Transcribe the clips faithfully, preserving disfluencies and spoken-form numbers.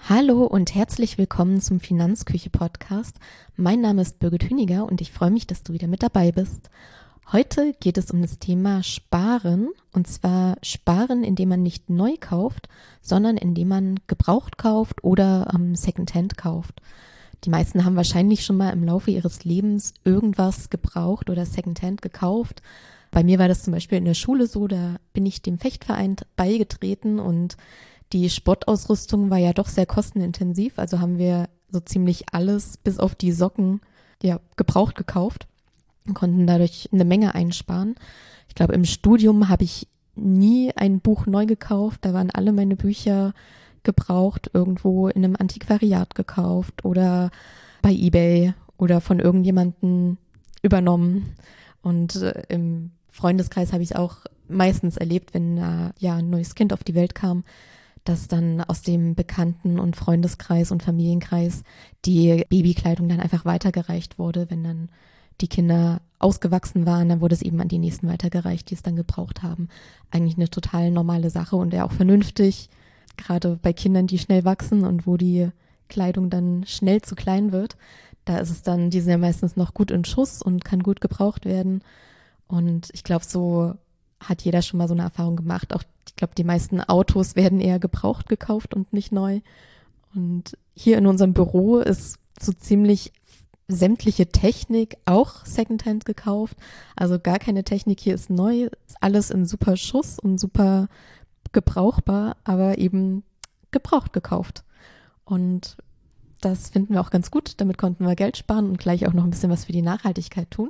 Hallo und herzlich willkommen zum Finanzküche-Podcast. Mein Name ist Birgit Hüniger und ich freue mich, dass du wieder mit dabei bist. Heute geht es um das Thema Sparen, und zwar Sparen, indem man nicht neu kauft, sondern indem man gebraucht kauft oder ähm, Secondhand kauft. Die meisten haben wahrscheinlich schon mal im Laufe ihres Lebens irgendwas gebraucht oder Secondhand gekauft. Bei mir war das zum Beispiel in der Schule so, da bin ich dem Fechtverein beigetreten und die Sportausrüstung war ja doch sehr kostenintensiv, also haben wir so ziemlich alles bis auf die Socken ja gebraucht gekauft und konnten dadurch eine Menge einsparen. Ich glaube, im Studium habe ich nie ein Buch neu gekauft, da waren alle meine Bücher gebraucht, irgendwo in einem Antiquariat gekauft oder bei eBay oder von irgendjemandem übernommen. Und äh, im Freundeskreis habe ich es auch meistens erlebt, wenn äh, ja ein neues Kind auf die Welt kam, dass dann aus dem Bekannten- und Freundeskreis und Familienkreis die Babykleidung dann einfach weitergereicht wurde. Wenn dann die Kinder ausgewachsen waren, dann wurde es eben an die Nächsten weitergereicht, die es dann gebraucht haben. Eigentlich eine total normale Sache und ja auch vernünftig, gerade bei Kindern, die schnell wachsen und wo die Kleidung dann schnell zu klein wird. Da ist es dann, die sind ja meistens noch gut in Schuss und kann gut gebraucht werden. Und ich glaube, so hat jeder schon mal so eine Erfahrung gemacht. Auch ich glaube, die meisten Autos werden eher gebraucht gekauft und nicht neu. Und hier in unserem Büro ist so ziemlich sämtliche Technik auch Secondhand gekauft. Also gar keine Technik hier ist neu. Ist alles in super Schuss und super gebrauchbar, aber eben gebraucht gekauft. Und das finden wir auch ganz gut. Damit konnten wir Geld sparen und gleich auch noch ein bisschen was für die Nachhaltigkeit tun.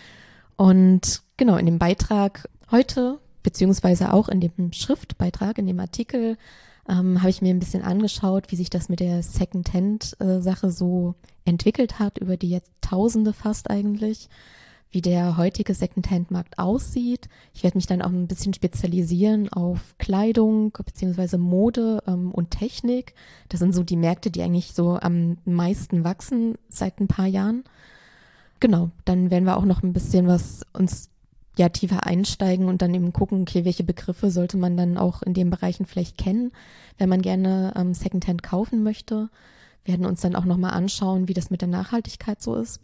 Und genau, in dem Beitrag heute, beziehungsweise auch in dem Schriftbeitrag, in dem Artikel, ähm, habe ich mir ein bisschen angeschaut, wie sich das mit der Secondhand-Sache so entwickelt hat, über die Jahrtausende fast eigentlich, wie der heutige Secondhand-Markt aussieht. Ich werde mich dann auch ein bisschen spezialisieren auf Kleidung, beziehungsweise Mode ähm, und Technik. Das sind so die Märkte, die eigentlich so am meisten wachsen seit ein paar Jahren. Genau, dann werden wir auch noch ein bisschen was uns ja tiefer einsteigen und dann eben gucken, okay, welche Begriffe sollte man dann auch in den Bereichen vielleicht kennen, wenn man gerne ähm, Secondhand kaufen möchte. Wir werden uns dann auch nochmal anschauen, wie das mit der Nachhaltigkeit so ist.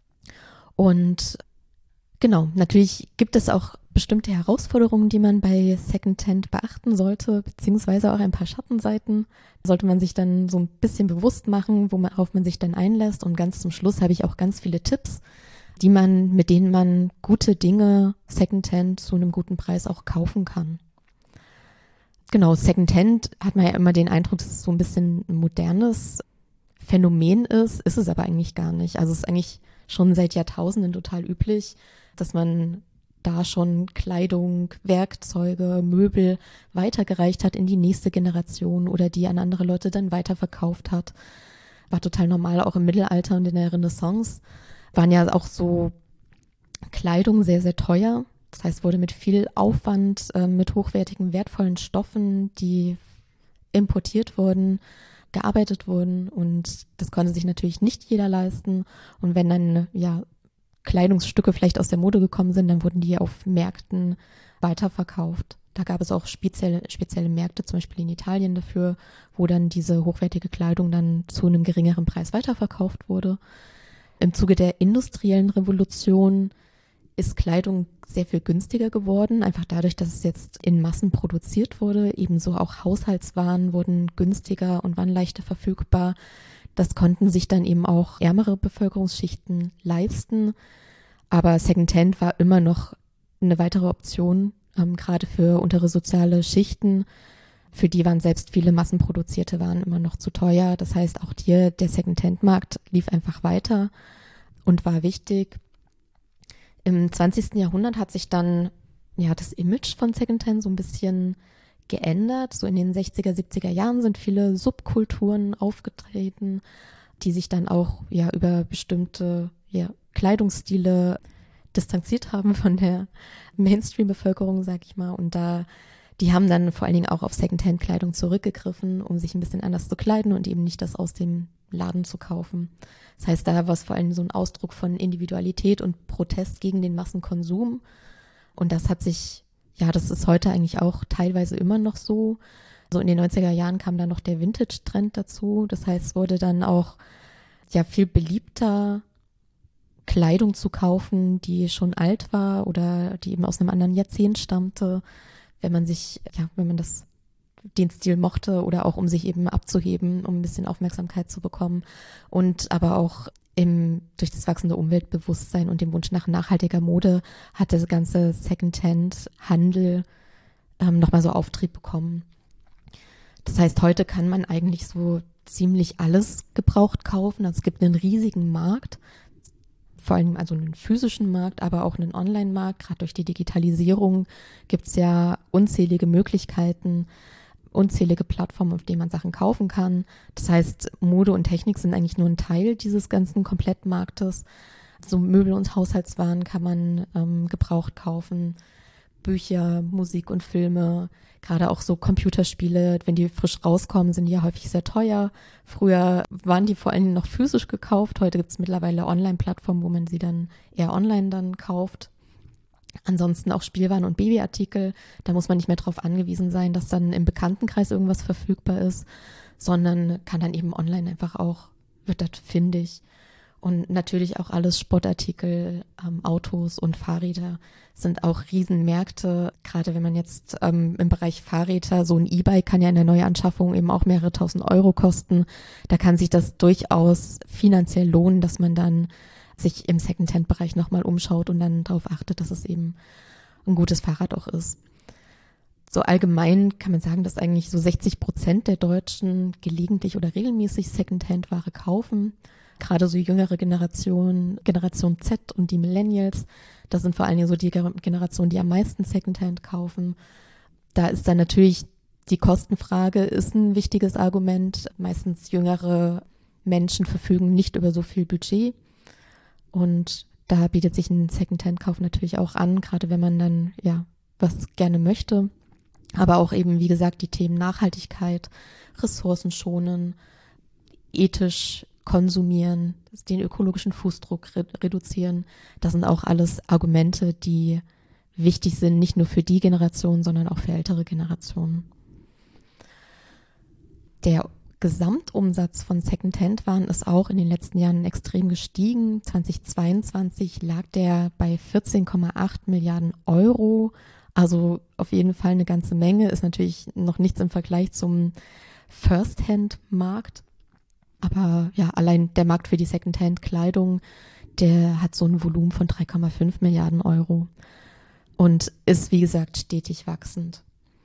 Und genau, natürlich gibt es auch bestimmte Herausforderungen, die man bei Secondhand beachten sollte, beziehungsweise auch ein paar Schattenseiten. Da sollte man sich dann so ein bisschen bewusst machen, worauf man sich dann einlässt. Und ganz zum Schluss habe ich auch ganz viele Tipps, die man, mit denen man gute Dinge Secondhand zu einem guten Preis auch kaufen kann. Genau, Secondhand hat man ja immer den Eindruck, dass es so ein bisschen ein modernes Phänomen ist, ist es aber eigentlich gar nicht. Also es ist eigentlich schon seit Jahrtausenden total üblich, dass man da schon Kleidung, Werkzeuge, Möbel weitergereicht hat in die nächste Generation oder die an andere Leute dann weiterverkauft hat. War total normal, auch im Mittelalter und in der Renaissance waren ja auch so Kleidung sehr, sehr teuer. Das heißt, wurde mit viel Aufwand, äh, mit hochwertigen, wertvollen Stoffen, die importiert wurden, gearbeitet wurden, und das konnte sich natürlich nicht jeder leisten. Und wenn dann ja Kleidungsstücke vielleicht aus der Mode gekommen sind, dann wurden die auf Märkten weiterverkauft. Da gab es auch spezielle, spezielle Märkte, zum Beispiel in Italien dafür, wo dann diese hochwertige Kleidung dann zu einem geringeren Preis weiterverkauft wurde. Im Zuge der industriellen Revolution ist Kleidung sehr viel günstiger geworden, einfach dadurch, dass es jetzt in Massen produziert wurde. Ebenso auch Haushaltswaren wurden günstiger und waren leichter verfügbar. Das konnten sich dann eben auch ärmere Bevölkerungsschichten leisten. Aber Secondhand war immer noch eine weitere Option, ähm, gerade für untere soziale Schichten. Für die waren selbst viele massenproduzierte Waren immer noch zu teuer. Das heißt, auch hier der Secondhand-Markt lief einfach weiter und war wichtig. Im zwanzigsten Jahrhundert hat sich dann ja das Image von Secondhand so ein bisschen geändert. So in den sechziger, siebziger Jahren sind viele Subkulturen aufgetreten, die sich dann auch ja über bestimmte ja, Kleidungsstile distanziert haben von der Mainstream-Bevölkerung, sag ich mal. Und da, die haben dann vor allen Dingen auch auf Secondhand-Kleidung zurückgegriffen, um sich ein bisschen anders zu kleiden und eben nicht das aus dem Laden zu kaufen. Das heißt, da war es vor allem so ein Ausdruck von Individualität und Protest gegen den Massenkonsum. Und das hat sich, ja, das ist heute eigentlich auch teilweise immer noch so. So in den neunziger Jahren kam dann noch der Vintage-Trend dazu. Das heißt, es wurde dann auch ja viel beliebter, Kleidung zu kaufen, die schon alt war oder die eben aus einem anderen Jahrzehnt stammte, wenn man sich, ja, wenn man das, den Stil mochte oder auch um sich eben abzuheben, um ein bisschen Aufmerksamkeit zu bekommen und aber auch im, durch das wachsende Umweltbewusstsein und den Wunsch nach nachhaltiger Mode hat das ganze Secondhand-Handel ähm, nochmal so Auftrieb bekommen. Das heißt, heute kann man eigentlich so ziemlich alles gebraucht kaufen. Also es gibt einen riesigen Markt, vor allem also einen physischen Markt, aber auch einen Online-Markt. Gerade durch die Digitalisierung gibt es ja unzählige Möglichkeiten, unzählige Plattformen, auf denen man Sachen kaufen kann. Das heißt, Mode und Technik sind eigentlich nur ein Teil dieses ganzen Komplettmarktes. So Möbel und Haushaltswaren kann man ähm, gebraucht kaufen, Bücher, Musik und Filme, gerade auch so Computerspiele, wenn die frisch rauskommen, sind die ja häufig sehr teuer. Früher waren die vor allem noch physisch gekauft, heute gibt es mittlerweile Online-Plattformen, wo man sie dann eher online dann kauft. Ansonsten auch Spielwaren und Babyartikel, da muss man nicht mehr darauf angewiesen sein, dass dann im Bekanntenkreis irgendwas verfügbar ist, sondern kann dann eben online einfach auch, wird das findig. Und natürlich auch alles Sportartikel, ähm, Autos und Fahrräder sind auch Riesenmärkte. Gerade wenn man jetzt ähm, im Bereich Fahrräder, so ein E-Bike kann ja in der Neuanschaffung eben auch mehrere tausend Euro kosten. Da kann sich das durchaus finanziell lohnen, dass man dann sich im Secondhand-Bereich nochmal umschaut und dann darauf achtet, dass es eben ein gutes Fahrrad auch ist. So allgemein kann man sagen, dass eigentlich so sechzig Prozent der Deutschen gelegentlich oder regelmäßig Secondhand-Ware kaufen. Gerade so jüngere Generationen, Generation Z und die Millennials, das sind vor allen Dingen so die Generationen, die am meisten Secondhand kaufen. Da ist dann natürlich die Kostenfrage ist ein wichtiges Argument. Meistens jüngere Menschen verfügen nicht über so viel Budget. Und da bietet sich ein Secondhand-Kauf natürlich auch an, gerade wenn man dann ja was gerne möchte. Aber auch eben, wie gesagt, die Themen Nachhaltigkeit, Ressourcen schonen, ethisch konsumieren, den ökologischen Fußdruck re- reduzieren. Das sind auch alles Argumente, die wichtig sind, nicht nur für die Generation, sondern auch für ältere Generationen. Der Gesamtumsatz von Secondhand-Waren ist auch in den letzten Jahren extrem gestiegen. zweitausendzweiundzwanzig lag der bei vierzehn Komma acht Milliarden Euro. Also auf jeden Fall eine ganze Menge, ist natürlich noch nichts im Vergleich zum First-Hand-Markt. Aber ja, allein der Markt für die Secondhand-Kleidung, der hat so ein Volumen von drei Komma fünf Milliarden Euro und ist, wie gesagt, stetig wachsend.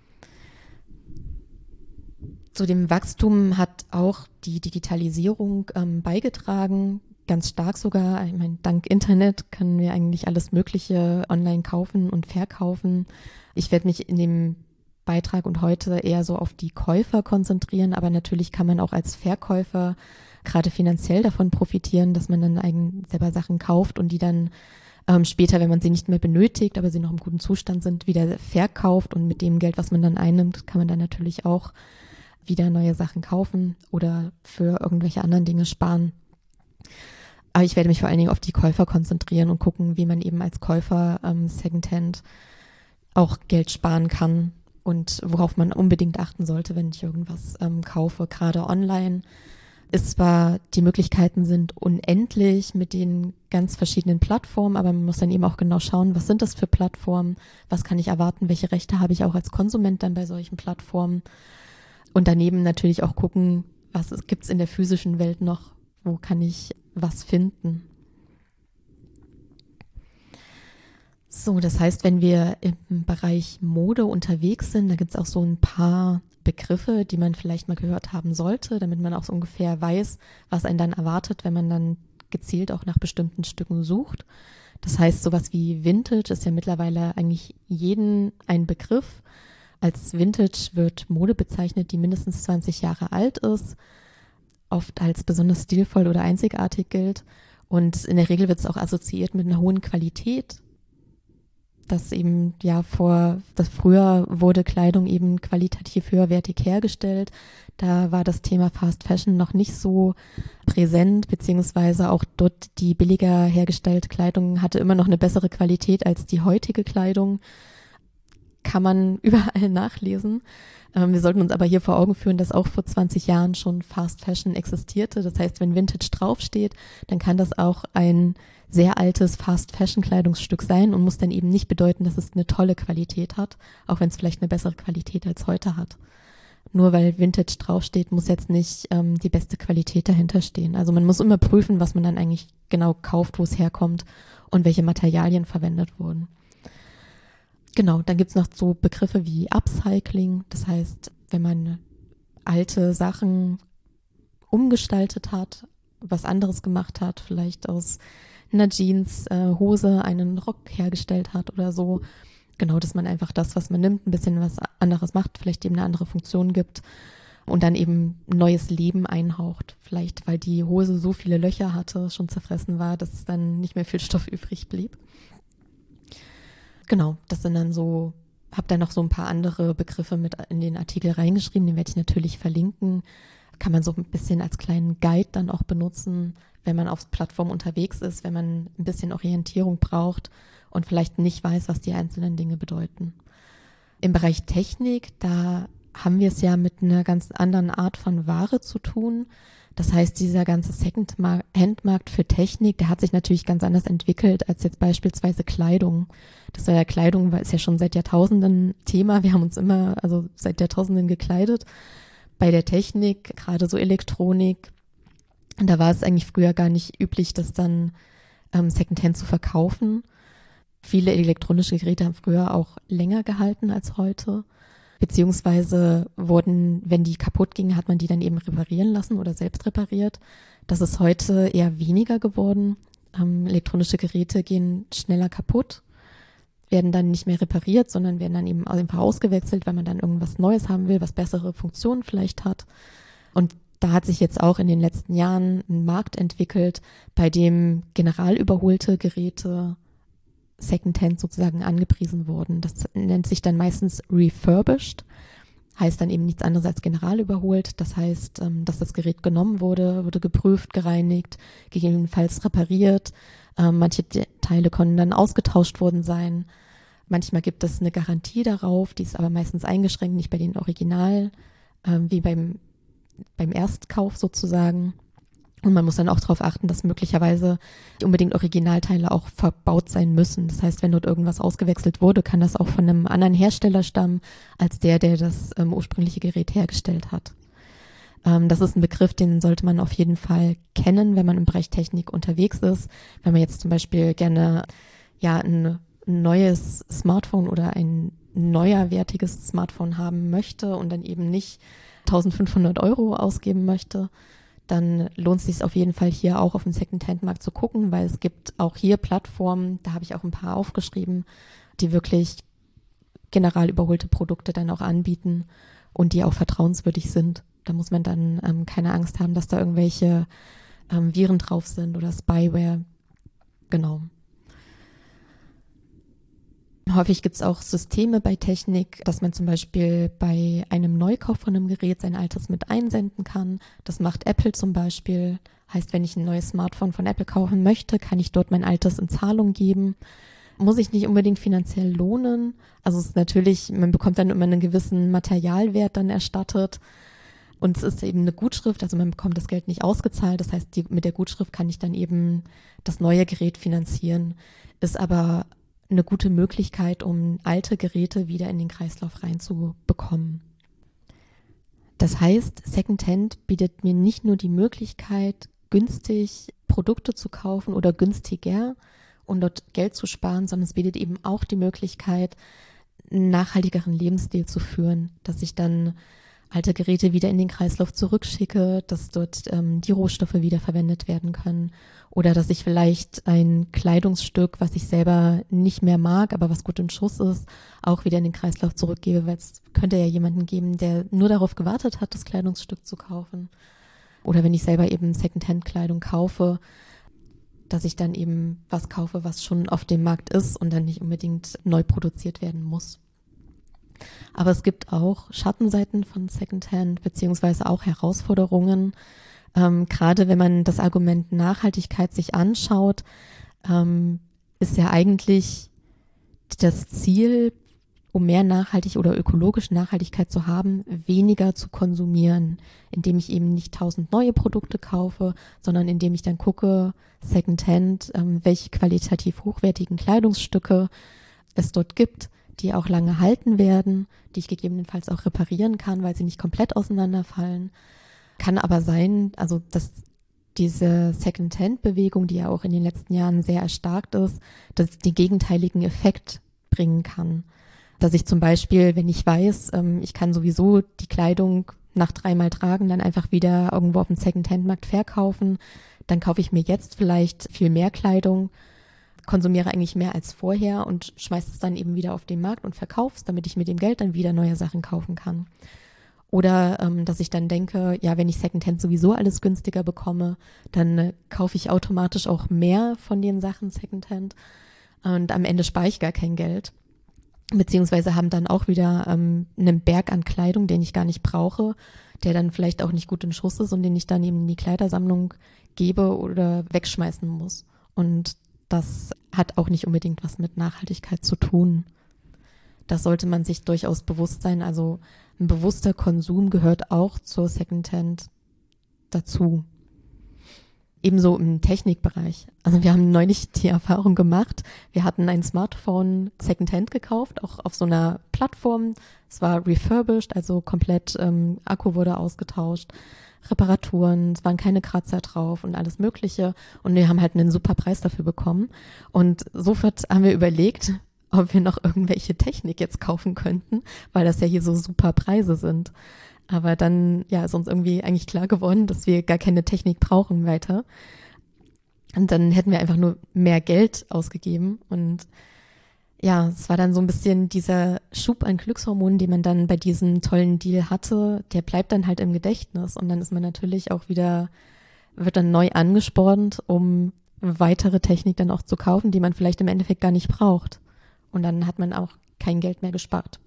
Zu dem Wachstum hat auch die Digitalisierung ähm, beigetragen, ganz stark sogar. Ich meine, dank Internet können wir eigentlich alles Mögliche online kaufen und verkaufen. Ich werde mich in dem Beitrag und heute eher so auf die Käufer konzentrieren, aber natürlich kann man auch als Verkäufer gerade finanziell davon profitieren, dass man dann eigen selber Sachen kauft und die dann ähm, später, wenn man sie nicht mehr benötigt, aber sie noch im guten Zustand sind, wieder verkauft und mit dem Geld, was man dann einnimmt, kann man dann natürlich auch wieder neue Sachen kaufen oder für irgendwelche anderen Dinge sparen. Aber ich werde mich vor allen Dingen auf die Käufer konzentrieren und gucken, wie man eben als Käufer ähm, Secondhand auch Geld sparen kann und worauf man unbedingt achten sollte, wenn ich irgendwas ähm, kaufe, gerade online. Ist zwar, die Möglichkeiten sind unendlich mit den ganz verschiedenen Plattformen, aber man muss dann eben auch genau schauen, was sind das für Plattformen, was kann ich erwarten, welche Rechte habe ich auch als Konsument dann bei solchen Plattformen. Und daneben natürlich auch gucken, was gibt es in der physischen Welt noch, wo kann ich was finden. So, das heißt, wenn wir im Bereich Mode unterwegs sind, da gibt es auch so ein paar Begriffe, die man vielleicht mal gehört haben sollte, damit man auch so ungefähr weiß, was einen dann erwartet, wenn man dann gezielt auch nach bestimmten Stücken sucht. Das heißt, sowas wie Vintage ist ja mittlerweile eigentlich jeden ein Begriff. Als Vintage wird Mode bezeichnet, die mindestens zwanzig Jahre alt ist, oft als besonders stilvoll oder einzigartig gilt. Und in der Regel wird es auch assoziiert mit einer hohen Qualität. Das eben, ja, vor, das früher wurde Kleidung eben qualitativ höherwertig hergestellt. Da war das Thema Fast Fashion noch nicht so präsent, beziehungsweise auch dort die billiger hergestellte Kleidung hatte immer noch eine bessere Qualität als die heutige Kleidung. kann man überall nachlesen. Ähm, wir sollten uns aber hier vor Augen führen, dass auch vor zwanzig Jahren schon Fast Fashion existierte. Das heißt, wenn Vintage draufsteht, dann kann das auch ein sehr altes Fast Fashion Kleidungsstück sein und muss dann eben nicht bedeuten, dass es eine tolle Qualität hat, auch wenn es vielleicht eine bessere Qualität als heute hat. Nur weil Vintage draufsteht, muss jetzt nicht ähm, die beste Qualität dahinter stehen. Also man muss immer prüfen, was man dann eigentlich genau kauft, wo es herkommt und welche Materialien verwendet wurden. Genau, dann gibt's noch so Begriffe wie Upcycling. Das heißt, wenn man alte Sachen umgestaltet hat, was anderes gemacht hat, vielleicht aus einer Jeans, äh, Hose einen Rock hergestellt hat oder so. Genau, dass man einfach das, was man nimmt, ein bisschen was anderes macht, vielleicht eben eine andere Funktion gibt und dann eben neues Leben einhaucht. Vielleicht, weil die Hose so viele Löcher hatte, schon zerfressen war, dass dann nicht mehr viel Stoff übrig blieb. Genau, das sind dann so, habe dann noch so ein paar andere Begriffe mit in den Artikel reingeschrieben, den werde ich natürlich verlinken. Kann man so ein bisschen als kleinen Guide dann auch benutzen, wenn man auf Plattform unterwegs ist, wenn man ein bisschen Orientierung braucht und vielleicht nicht weiß, was die einzelnen Dinge bedeuten. Im Bereich Technik, da haben wir es ja mit einer ganz anderen Art von Ware zu tun. Das heißt, dieser ganze Second-Hand-Markt für Technik, der hat sich natürlich ganz anders entwickelt als jetzt beispielsweise Kleidung. Das war ja Kleidung, ist ja schon seit Jahrtausenden Thema. Wir haben uns immer, also seit Jahrtausenden gekleidet. Bei der Technik, gerade so Elektronik, da war es eigentlich früher gar nicht üblich, das dann ähm, Secondhand zu verkaufen. Viele elektronische Geräte haben früher auch länger gehalten als heute. Beziehungsweise wurden, wenn die kaputt gingen, hat man die dann eben reparieren lassen oder selbst repariert. Das ist heute eher weniger geworden. Ähm, elektronische Geräte gehen schneller kaputt, werden dann nicht mehr repariert, sondern werden dann eben einfach ausgewechselt, weil man dann irgendwas Neues haben will, was bessere Funktionen vielleicht hat. Und da hat sich jetzt auch in den letzten Jahren ein Markt entwickelt, bei dem general überholte Geräte Secondhand sozusagen angepriesen wurden. Das nennt sich dann meistens refurbished, heißt dann eben nichts anderes als general überholt. Das heißt, dass das Gerät genommen wurde, wurde geprüft, gereinigt, gegebenenfalls repariert. Manche Teile konnten dann ausgetauscht worden sein. Manchmal gibt es eine Garantie darauf, die ist aber meistens eingeschränkt, nicht bei den Original, wie beim, beim Erstkauf sozusagen. Und man muss dann auch darauf achten, dass möglicherweise nicht unbedingt Originalteile auch verbaut sein müssen. Das heißt, wenn dort irgendwas ausgewechselt wurde, kann das auch von einem anderen Hersteller stammen, als der, der das ähm, ursprüngliche Gerät hergestellt hat. Ähm, das ist ein Begriff, den sollte man auf jeden Fall kennen, wenn man im Bereich Technik unterwegs ist. Wenn man jetzt zum Beispiel gerne ja ein, ein neues Smartphone oder ein neuerwertiges Smartphone haben möchte und dann eben nicht eintausendfünfhundert Euro ausgeben möchte, dann lohnt es sich auf jeden Fall hier auch auf dem Second-Hand-Markt zu gucken, weil es gibt auch hier Plattformen, da habe ich auch ein paar aufgeschrieben, die wirklich general überholte Produkte dann auch anbieten und die auch vertrauenswürdig sind. Da muss man dann ähm, keine Angst haben, dass da irgendwelche ähm, Viren drauf sind oder Spyware. Genau. Häufig gibt es auch Systeme bei Technik, dass man zum Beispiel bei einem Neukauf von einem Gerät sein altes mit einsenden kann. Das macht Apple zum Beispiel. Heißt, wenn ich ein neues Smartphone von Apple kaufen möchte, kann ich dort mein altes in Zahlung geben. Muss ich nicht unbedingt finanziell lohnen. Also es ist natürlich, man bekommt dann immer einen gewissen Materialwert dann erstattet. Und es ist eben eine Gutschrift, also man bekommt das Geld nicht ausgezahlt. Das heißt, die, mit der Gutschrift kann ich dann eben das neue Gerät finanzieren. Ist aber eine gute Möglichkeit, um alte Geräte wieder in den Kreislauf reinzubekommen. Das heißt, Secondhand bietet mir nicht nur die Möglichkeit, günstig Produkte zu kaufen oder günstiger und dort Geld zu sparen, sondern es bietet eben auch die Möglichkeit, einen nachhaltigeren Lebensstil zu führen, dass ich dann alte Geräte wieder in den Kreislauf zurückschicke, dass dort ähm, die Rohstoffe wiederverwendet werden können oder dass ich vielleicht ein Kleidungsstück, was ich selber nicht mehr mag, aber was gut in Schuss ist, auch wieder in den Kreislauf zurückgebe, weil es könnte ja jemanden geben, der nur darauf gewartet hat, das Kleidungsstück zu kaufen. Oder wenn ich selber eben Secondhand-Kleidung kaufe, dass ich dann eben was kaufe, was schon auf dem Markt ist und dann nicht unbedingt neu produziert werden muss. Aber es gibt auch Schattenseiten von Secondhand, beziehungsweise auch Herausforderungen. Ähm, gerade wenn man das Argument Nachhaltigkeit sich anschaut, ähm, ist ja eigentlich das Ziel um mehr nachhaltig oder ökologische Nachhaltigkeit zu haben, weniger zu konsumieren, indem ich eben nicht tausend neue Produkte kaufe, sondern indem ich dann gucke, Secondhand, ähm, welche qualitativ hochwertigen Kleidungsstücke es dort gibt, die auch lange halten werden, die ich gegebenenfalls auch reparieren kann, weil sie nicht komplett auseinanderfallen. Kann aber sein, also dass diese Secondhand-Bewegung, die ja auch in den letzten Jahren sehr erstarkt ist, dass es den gegenteiligen Effekt bringen kann. Dass ich zum Beispiel, wenn ich weiß, ähm, ich kann sowieso die Kleidung nach dreimal tragen, dann einfach wieder irgendwo auf dem Secondhand-Markt verkaufen, dann kaufe ich mir jetzt vielleicht viel mehr Kleidung, konsumiere eigentlich mehr als vorher und schmeiße es dann eben wieder auf den Markt und verkaufe es, damit ich mit dem Geld dann wieder neue Sachen kaufen kann. Oder ähm, dass ich dann denke, ja, wenn ich Secondhand sowieso alles günstiger bekomme, dann äh, kaufe ich automatisch auch mehr von den Sachen Secondhand und am Ende spare ich gar kein Geld. Beziehungsweise haben dann auch wieder ähm, einen Berg an Kleidung, den ich gar nicht brauche, der dann vielleicht auch nicht gut in Schuss ist und den ich dann eben in die Kleidersammlung gebe oder wegschmeißen muss. Und das hat auch nicht unbedingt was mit Nachhaltigkeit zu tun. Das sollte man sich durchaus bewusst sein. Also ein bewusster Konsum gehört auch zur Secondhand dazu. Ebenso im Technikbereich. Also wir haben neulich die Erfahrung gemacht, wir hatten ein Smartphone Secondhand gekauft, auch auf so einer Plattform. Es war refurbished, also komplett ähm, Akku wurde ausgetauscht, Reparaturen, es waren keine Kratzer drauf und alles Mögliche. Und wir haben halt einen super Preis dafür bekommen. Und sofort haben wir überlegt, ob wir noch irgendwelche Technik jetzt kaufen könnten, weil das ja hier so super Preise sind. Aber dann, ja, ist uns irgendwie eigentlich klar geworden, dass wir gar keine Technik brauchen weiter. Und dann hätten wir einfach nur mehr Geld ausgegeben. Und ja, es war dann so ein bisschen dieser Schub an Glückshormonen, den man dann bei diesem tollen Deal hatte, der bleibt dann halt im Gedächtnis. Und dann ist man natürlich auch wieder, wird dann neu angespornt, um weitere Technik dann auch zu kaufen, die man vielleicht im Endeffekt gar nicht braucht. Und dann hat man auch kein Geld mehr gespart.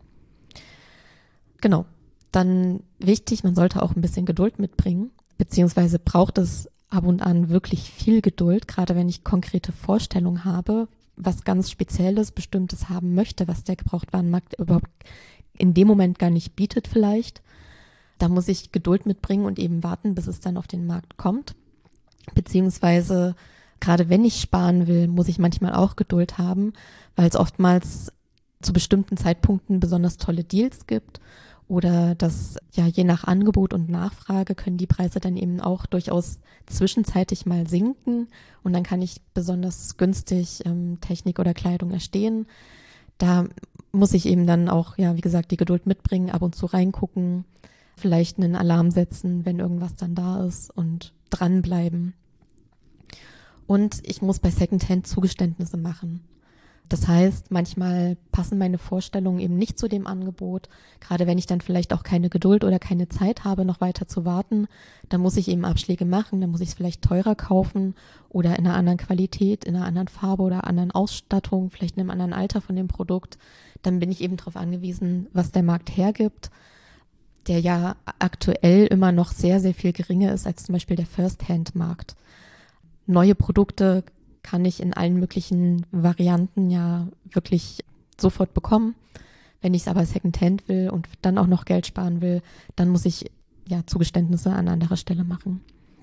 Genau. Dann wichtig, man sollte auch ein bisschen Geduld mitbringen, beziehungsweise braucht es ab und an wirklich viel Geduld, gerade wenn ich konkrete Vorstellungen habe, was ganz Spezielles, Bestimmtes haben möchte, was der Gebrauchtwarenmarkt überhaupt in dem Moment gar nicht bietet vielleicht. Da muss ich Geduld mitbringen und eben warten, bis es dann auf den Markt kommt. Beziehungsweise gerade wenn ich sparen will, muss ich manchmal auch Geduld haben, weil es oftmals zu bestimmten Zeitpunkten besonders tolle Deals gibt. Oder dass, ja, je nach Angebot und Nachfrage können die Preise dann eben auch durchaus zwischenzeitlich mal sinken und dann kann ich besonders günstig ähm, Technik oder Kleidung erstehen. Da muss ich eben dann auch, ja, wie gesagt, die Geduld mitbringen, ab und zu reingucken, vielleicht einen Alarm setzen, wenn irgendwas dann da ist und dranbleiben. Und ich muss bei Secondhand Zugeständnisse machen. Das heißt, manchmal passen meine Vorstellungen eben nicht zu dem Angebot. Gerade wenn ich dann vielleicht auch keine Geduld oder keine Zeit habe, noch weiter zu warten, dann muss ich eben Abschläge machen, dann muss ich es vielleicht teurer kaufen oder in einer anderen Qualität, in einer anderen Farbe oder anderen Ausstattung, vielleicht in einem anderen Alter von dem Produkt. Dann bin ich eben darauf angewiesen, was der Markt hergibt, der ja aktuell immer noch sehr, sehr viel geringer ist als zum Beispiel der First-Hand-Markt. Neue Produkte kann ich in allen möglichen Varianten ja wirklich sofort bekommen. Wenn ich es aber Secondhand will und dann auch noch Geld sparen will, dann muss ich ja Zugeständnisse an anderer Stelle machen.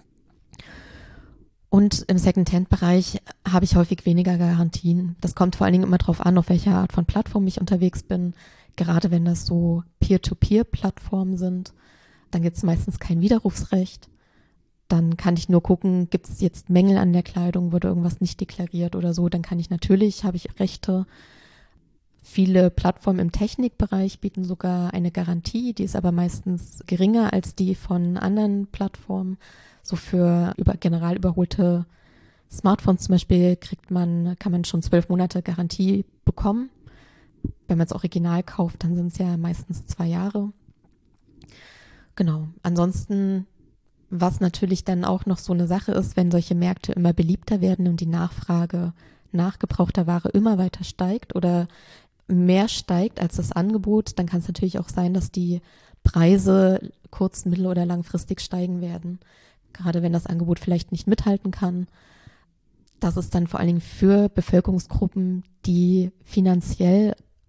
Und im Secondhand-Bereich habe ich häufig weniger Garantien. Das kommt vor allen Dingen immer darauf an, auf welcher Art von Plattform ich unterwegs bin. Gerade wenn das so Peer-to-Peer-Plattformen sind, dann gibt es meistens kein Widerrufsrecht. Dann kann ich nur gucken, gibt es jetzt Mängel an der Kleidung, wurde irgendwas nicht deklariert oder so. Dann kann ich natürlich, habe ich Rechte. Viele Plattformen im Technikbereich bieten sogar eine Garantie, die ist aber meistens geringer als die von anderen Plattformen. So für über, general überholte Smartphones zum Beispiel kriegt man, kann man schon zwölf Monate Garantie bekommen. Wenn man es original kauft, dann sind es ja meistens zwei Jahre. Genau. Ansonsten, was natürlich dann auch noch so eine Sache ist, wenn solche Märkte immer beliebter werden und die Nachfrage nach gebrauchter Ware immer weiter steigt oder mehr steigt als das Angebot, dann kann es natürlich auch sein, dass die Preise kurz-, mittel- oder langfristig steigen werden. Gerade wenn das Angebot vielleicht nicht mithalten kann. Das ist dann vor allen Dingen für Bevölkerungsgruppen, die finanziell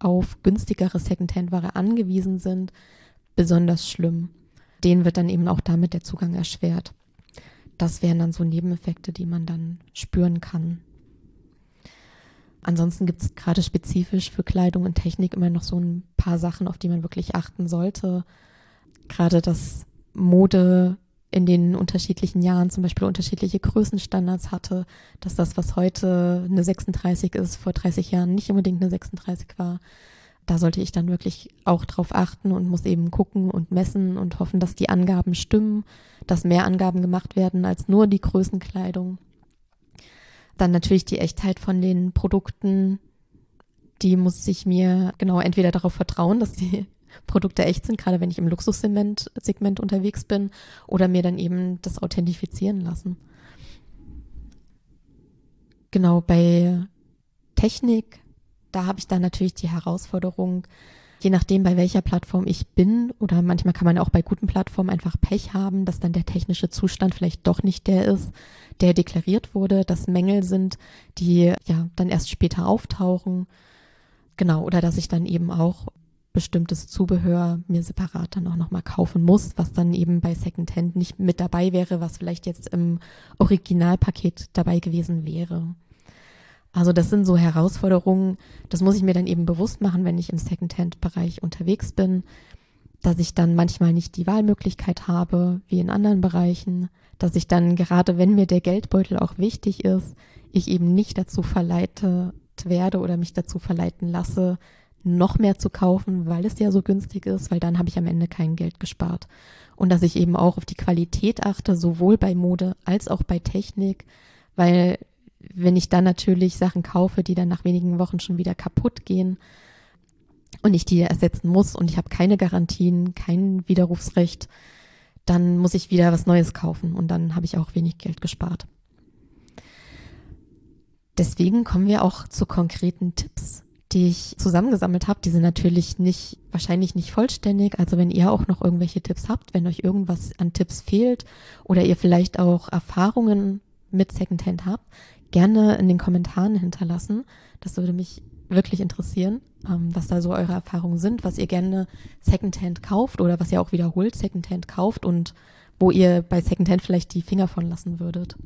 auf günstigere Secondhand-Ware angewiesen sind, besonders schlimm. Denen wird dann eben auch damit der Zugang erschwert. Das wären dann so Nebeneffekte, die man dann spüren kann. Ansonsten gibt es gerade spezifisch für Kleidung und Technik immer noch so ein paar Sachen, auf die man wirklich achten sollte. Gerade dass Mode in den unterschiedlichen Jahren zum Beispiel unterschiedliche Größenstandards hatte, dass das, was heute eine sechsunddreißig ist, vor dreißig Jahren nicht unbedingt eine sechsunddreißig war. Da sollte ich dann wirklich auch drauf achten und muss eben gucken und messen und hoffen, dass die Angaben stimmen, dass mehr Angaben gemacht werden als nur die Größenkleidung. Dann natürlich die Echtheit von den Produkten, die muss ich mir genau entweder darauf vertrauen, dass die Produkte echt sind, gerade wenn ich im Luxussegment Segment unterwegs bin, oder mir dann eben das authentifizieren lassen. Genau, bei Technik, da habe ich dann natürlich die Herausforderung, je nachdem, bei welcher Plattform ich bin, oder manchmal kann man auch bei guten Plattformen einfach Pech haben, dass dann der technische Zustand vielleicht doch nicht der ist, der deklariert wurde, dass Mängel sind, die ja dann erst später auftauchen. Genau, oder dass ich dann eben auch bestimmtes Zubehör mir separat dann auch nochmal kaufen muss, was dann eben bei Secondhand nicht mit dabei wäre, was vielleicht jetzt im Originalpaket dabei gewesen wäre. Also das sind so Herausforderungen, das muss ich mir dann eben bewusst machen, wenn ich im Secondhand-Bereich unterwegs bin, dass ich dann manchmal nicht die Wahlmöglichkeit habe, wie in anderen Bereichen, dass ich dann, gerade wenn mir der Geldbeutel auch wichtig ist, ich eben nicht dazu verleitet werde oder mich dazu verleiten lasse, noch mehr zu kaufen, weil es ja so günstig ist, weil dann habe ich am Ende kein Geld gespart. Und dass ich eben auch auf die Qualität achte, sowohl bei Mode als auch bei Technik, weil wenn ich dann natürlich Sachen kaufe, die dann nach wenigen Wochen schon wieder kaputt gehen und ich die ersetzen muss und ich habe keine Garantien, kein Widerrufsrecht, dann muss ich wieder was Neues kaufen und dann habe ich auch wenig Geld gespart. Deswegen kommen wir auch zu konkreten Tipps, die ich zusammengesammelt habe. Die sind natürlich nicht, wahrscheinlich nicht vollständig. Also wenn ihr auch noch irgendwelche Tipps habt, wenn euch irgendwas an Tipps fehlt oder ihr vielleicht auch Erfahrungen mit Secondhand habt, gerne in den Kommentaren hinterlassen. Das würde mich wirklich interessieren, ähm, was da so eure Erfahrungen sind, was ihr gerne Secondhand kauft oder was ihr auch wiederholt Secondhand kauft und wo ihr bei Secondhand vielleicht die Finger von lassen würdet.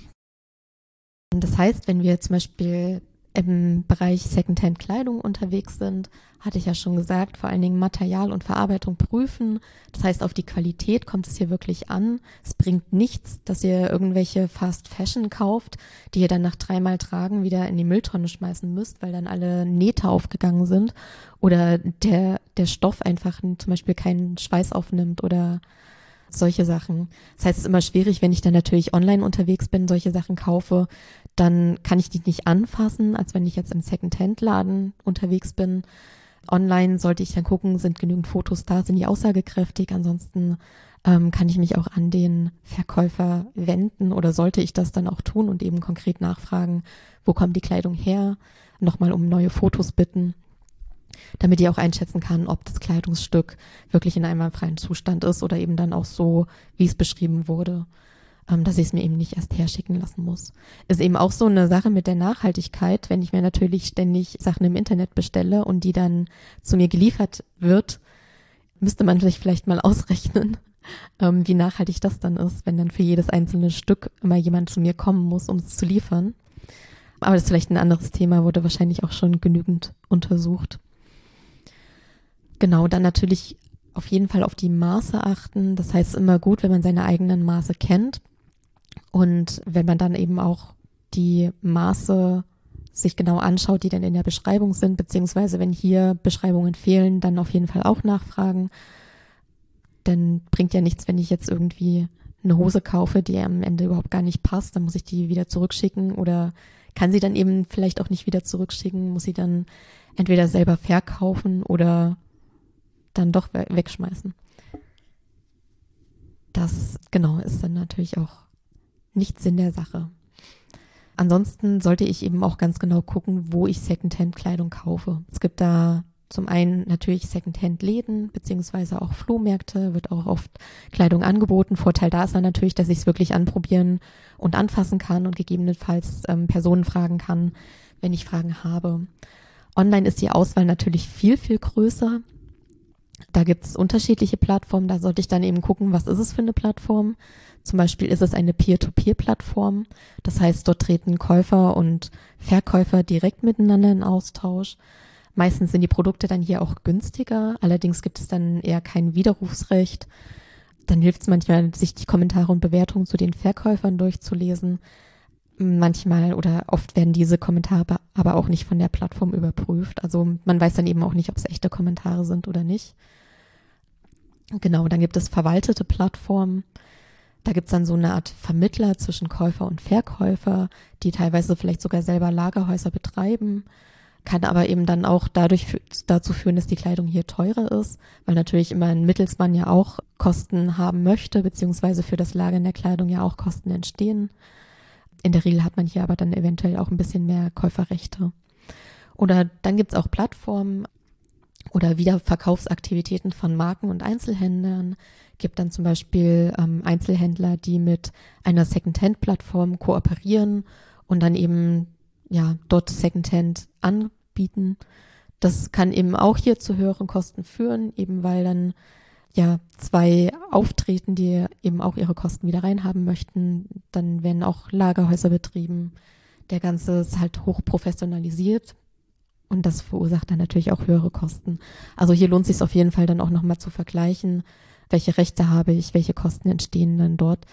Das heißt, wenn wir zum Beispiel im Bereich Secondhand-Kleidung unterwegs sind, hatte ich ja schon gesagt, vor allen Dingen Material und Verarbeitung prüfen. Das heißt, auf die Qualität kommt es hier wirklich an. Es bringt nichts, dass ihr irgendwelche Fast Fashion kauft, die ihr dann nach dreimal Tragen wieder in die Mülltonne schmeißen müsst, weil dann alle Nähte aufgegangen sind oder der, der Stoff einfach zum Beispiel keinen Schweiß aufnimmt oder solche Sachen. Das heißt, es ist immer schwierig, wenn ich dann natürlich online unterwegs bin, solche Sachen kaufe, dann kann ich die nicht anfassen, als wenn ich jetzt im Secondhand-Laden unterwegs bin. Online sollte ich dann gucken, sind genügend Fotos da, sind die aussagekräftig, ansonsten ähm, kann ich mich auch an den Verkäufer wenden oder sollte ich das dann auch tun und eben konkret nachfragen, wo kommt die Kleidung her, nochmal um neue Fotos bitten, damit ich auch einschätzen kann, ob das Kleidungsstück wirklich in einem freien Zustand ist oder eben dann auch so, wie es beschrieben wurde, ähm, dass ich es mir eben nicht erst herschicken lassen muss. Ist eben auch so eine Sache mit der Nachhaltigkeit, wenn ich mir natürlich ständig Sachen im Internet bestelle und die dann zu mir geliefert wird, müsste man sich vielleicht mal ausrechnen, ähm, wie nachhaltig das dann ist, wenn dann für jedes einzelne Stück immer jemand zu mir kommen muss, um es zu liefern. Aber das ist vielleicht ein anderes Thema, wurde wahrscheinlich auch schon genügend untersucht. Genau, dann natürlich auf jeden Fall auf die Maße achten. Das heißt, immer gut, wenn man seine eigenen Maße kennt und wenn man dann eben auch die Maße sich genau anschaut, die dann in der Beschreibung sind, beziehungsweise wenn hier Beschreibungen fehlen, dann auf jeden Fall auch nachfragen. Denn bringt ja nichts, wenn ich jetzt irgendwie eine Hose kaufe, die am Ende überhaupt gar nicht passt, dann muss ich die wieder zurückschicken oder kann sie dann eben vielleicht auch nicht wieder zurückschicken, muss sie dann entweder selber verkaufen oder dann doch wegschmeißen. Das, genau, ist dann natürlich auch nicht Sinn der Sache. Ansonsten sollte ich eben auch ganz genau gucken, wo ich Secondhand-Kleidung kaufe. Es gibt da zum einen natürlich Secondhand-Läden, beziehungsweise auch Flohmärkte, wird auch oft Kleidung angeboten. Vorteil da ist dann natürlich, dass ich es wirklich anprobieren und anfassen kann und gegebenenfalls ähm, Personen fragen kann, wenn ich Fragen habe. Online ist die Auswahl natürlich viel, viel größer. Da gibt es unterschiedliche Plattformen. Da sollte ich dann eben gucken, was ist es für eine Plattform. Zum Beispiel ist es eine Peer-to-Peer-Plattform. Das heißt, dort treten Käufer und Verkäufer direkt miteinander in Austausch. Meistens sind die Produkte dann hier auch günstiger. Allerdings gibt es dann eher kein Widerrufsrecht. Dann hilft es manchmal, sich die Kommentare und Bewertungen zu den Verkäufern durchzulesen. Manchmal oder oft werden diese Kommentare aber auch nicht von der Plattform überprüft. Also man weiß dann eben auch nicht, ob es echte Kommentare sind oder nicht. Genau, dann gibt es verwaltete Plattformen. Da gibt es dann so eine Art Vermittler zwischen Käufer und Verkäufer, die teilweise vielleicht sogar selber Lagerhäuser betreiben. Kann aber eben dann auch dadurch für, dazu führen, dass die Kleidung hier teurer ist, weil natürlich immer ein Mittelsmann ja auch Kosten haben möchte, beziehungsweise für das Lagern der Kleidung ja auch Kosten entstehen. In der Regel hat man hier aber dann eventuell auch ein bisschen mehr Käuferrechte. Oder dann gibt es auch Plattformen oder Wiederverkaufsaktivitäten von Marken und Einzelhändlern. Gibt dann zum Beispiel ähm, Einzelhändler, die mit einer Secondhand-Plattform kooperieren und dann eben ja dort Secondhand anbieten. Das kann eben auch hier zu höheren Kosten führen, eben weil dann ja zwei auftreten, die eben auch ihre Kosten wieder reinhaben möchten. Dann werden auch Lagerhäuser betrieben. Der Ganze ist halt hochprofessionalisiert und das verursacht dann natürlich auch höhere Kosten. Also hier lohnt es sich auf jeden Fall dann auch nochmal zu vergleichen, welche Rechte habe ich, welche Kosten entstehen dann dort.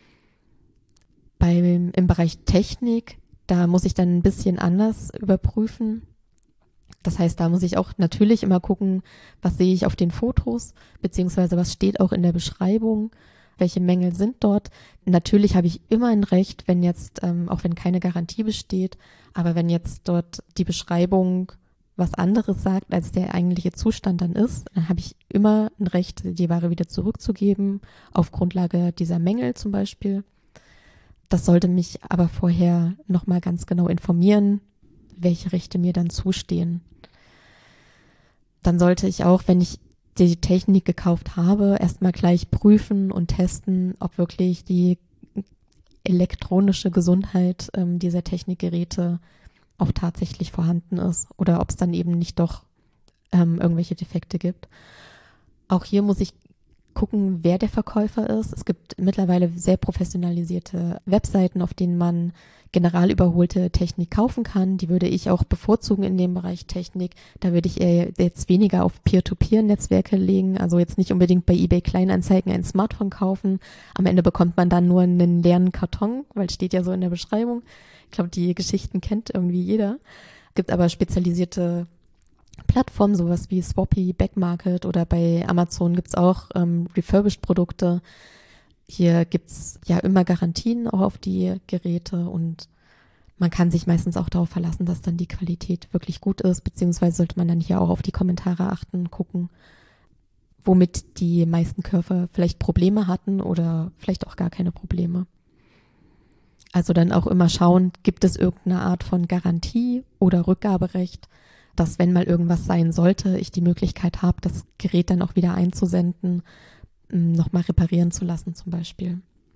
Beim, im Bereich Technik, da muss ich dann ein bisschen anders überprüfen. Das heißt, da muss ich auch natürlich immer gucken, was sehe ich auf den Fotos, beziehungsweise was steht auch in der Beschreibung, welche Mängel sind dort. Natürlich habe ich immer ein Recht, wenn jetzt, ähm, auch wenn keine Garantie besteht, aber wenn jetzt dort die Beschreibung was anderes sagt, als der eigentliche Zustand dann ist, dann habe ich immer ein Recht, die Ware wieder zurückzugeben, auf Grundlage dieser Mängel zum Beispiel. Das sollte mich aber vorher nochmal ganz genau informieren, welche Rechte mir dann zustehen. Dann sollte ich auch, wenn ich die Technik gekauft habe, erstmal gleich prüfen und testen, ob wirklich die elektronische Gesundheit ähm, dieser Technikgeräte auch tatsächlich vorhanden ist oder ob es dann eben nicht doch ähm, irgendwelche Defekte gibt. Auch hier muss ich gucken, wer der Verkäufer ist. Es gibt mittlerweile sehr professionalisierte Webseiten, auf denen man general überholte Technik kaufen kann. Die würde ich auch bevorzugen in dem Bereich Technik. Da würde ich eher jetzt weniger auf Peer-to-Peer-Netzwerke legen, also jetzt nicht unbedingt bei eBay Kleinanzeigen ein Smartphone kaufen. Am Ende bekommt man dann nur einen leeren Karton, weil es steht ja so in der Beschreibung. Ich glaube, die Geschichten kennt irgendwie jeder. Gibt aber spezialisierte Plattformen, sowas wie Swappy, Backmarket oder bei Amazon gibt's auch ähm, Refurbished-Produkte. Hier gibt's ja immer Garantien auch auf die Geräte und man kann sich meistens auch darauf verlassen, dass dann die Qualität wirklich gut ist, beziehungsweise sollte man dann hier auch auf die Kommentare achten, gucken, womit die meisten Käufer vielleicht Probleme hatten oder vielleicht auch gar keine Probleme. Also dann auch immer schauen, gibt es irgendeine Art von Garantie oder Rückgaberecht, dass wenn mal irgendwas sein sollte, ich die Möglichkeit habe, das Gerät dann auch wieder einzusenden, nochmal reparieren zu lassen zum Beispiel.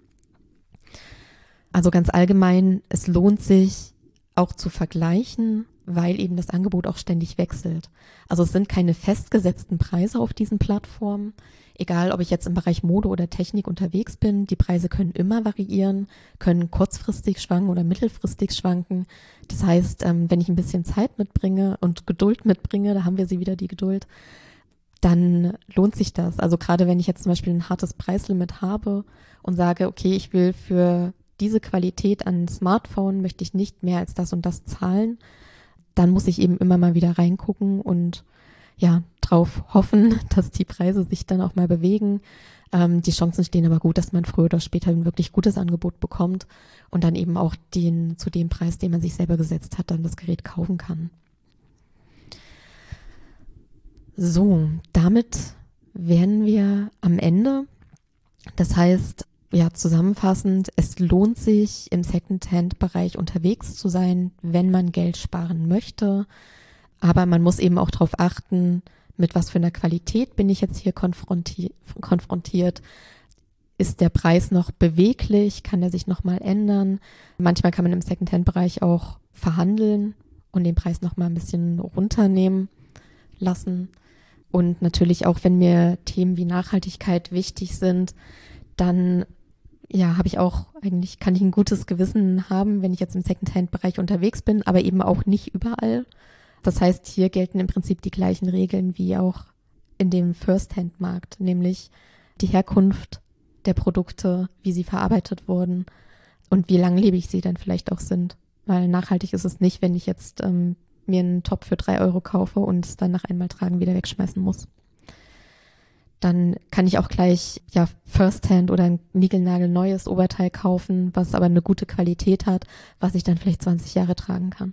Also ganz allgemein, es lohnt sich auch zu vergleichen, weil eben das Angebot auch ständig wechselt. Also es sind keine festgesetzten Preise auf diesen Plattformen. Egal, ob ich jetzt im Bereich Mode oder Technik unterwegs bin, die Preise können immer variieren, können kurzfristig schwanken oder mittelfristig schwanken. Das heißt, wenn ich ein bisschen Zeit mitbringe und Geduld mitbringe, da haben wir sie wieder, die Geduld, dann lohnt sich das. Also gerade wenn ich jetzt zum Beispiel ein hartes Preislimit habe und sage, okay, ich will für diese Qualität an Smartphone, möchte ich nicht mehr als das und das zahlen, dann muss ich eben immer mal wieder reingucken und ja, drauf hoffen, dass die Preise sich dann auch mal bewegen. Ähm, die Chancen stehen aber gut, dass man früher oder später ein wirklich gutes Angebot bekommt und dann eben auch den zu dem Preis, den man sich selber gesetzt hat, dann das Gerät kaufen kann. So, damit wären wir am Ende. Das heißt, ja, zusammenfassend, es lohnt sich im Secondhand-Bereich unterwegs zu sein, wenn man Geld sparen möchte. Aber man muss eben auch darauf achten, mit was für einer Qualität bin ich jetzt hier konfronti- konfrontiert. Ist der Preis noch beweglich? Kann er sich nochmal ändern? Manchmal kann man im Secondhand-Bereich auch verhandeln und den Preis nochmal ein bisschen runternehmen lassen. Und natürlich auch, wenn mir Themen wie Nachhaltigkeit wichtig sind, dann ja, habe ich auch eigentlich, kann ich ein gutes Gewissen haben, wenn ich jetzt im Secondhand-Bereich unterwegs bin, aber eben auch nicht überall. Das heißt, hier gelten im Prinzip die gleichen Regeln wie auch in dem First-Hand-Markt, nämlich die Herkunft der Produkte, wie sie verarbeitet wurden und wie langlebig sie dann vielleicht auch sind. Weil nachhaltig ist es nicht, wenn ich jetzt ähm, mir einen Top für drei Euro kaufe und es dann nach einmal tragen wieder wegschmeißen muss. Dann kann ich auch gleich ja First-Hand oder ein niegelnagelneues Oberteil kaufen, was aber eine gute Qualität hat, was ich dann vielleicht zwanzig Jahre tragen kann.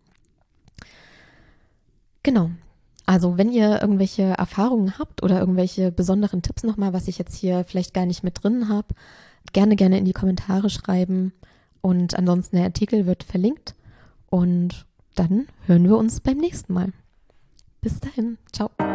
Genau. Also wenn ihr irgendwelche Erfahrungen habt oder irgendwelche besonderen Tipps nochmal, was ich jetzt hier vielleicht gar nicht mit drin habe, gerne, gerne in die Kommentare schreiben. Und ansonsten der Artikel wird verlinkt. Und dann hören wir uns beim nächsten Mal. Bis dahin. Ciao.